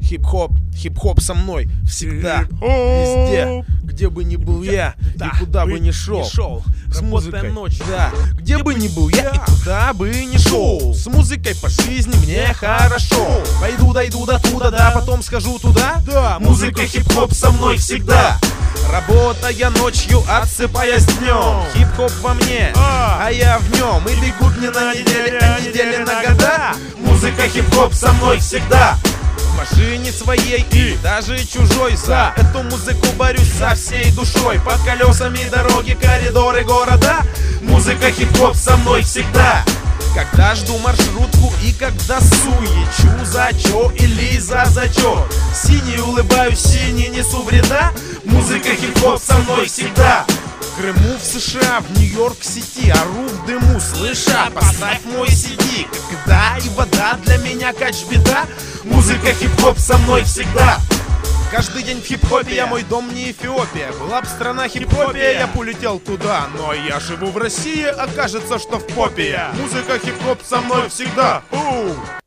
Хип-хоп со мной всегда, везде, где бы ни был я и куда бы ни шел. С музыкой, да, где бы ни был я и куда бы ни шел. С музыкой по жизни мне хорошо. Пойду, дойду до туда, да, потом схожу туда. Да, музыка, хип-хоп со мной всегда. Работая ночью, отсыпаясь днем. Хип-хоп во мне, а я в нем. И бегут мне на недели, а недели на года. Музыка, хип-хоп со мной всегда. В машине своей и даже чужой. За эту музыку борюсь со всей душой. Под колесами дороги, коридоры города. Музыка, хип-хоп со мной всегда. Когда жду маршрутку и когда суечу за чё или за зачет. Синий улыбаюсь, синий несу вреда. Музыка, хип-хоп со мной всегда. В Крыму, в США, в Нью-Йорк-Сити ору в дыму, слыша, поставь мой CD. Когда и вода для меня кач-беда. Музыка, хип-хоп со мной всегда. Каждый день в хип-хопе, мой дом не Эфиопия. Была б страна хип-хопия, я полетел туда. Но я живу в России, а кажется, что в попе я. Музыка, хип-хоп со мной всегда.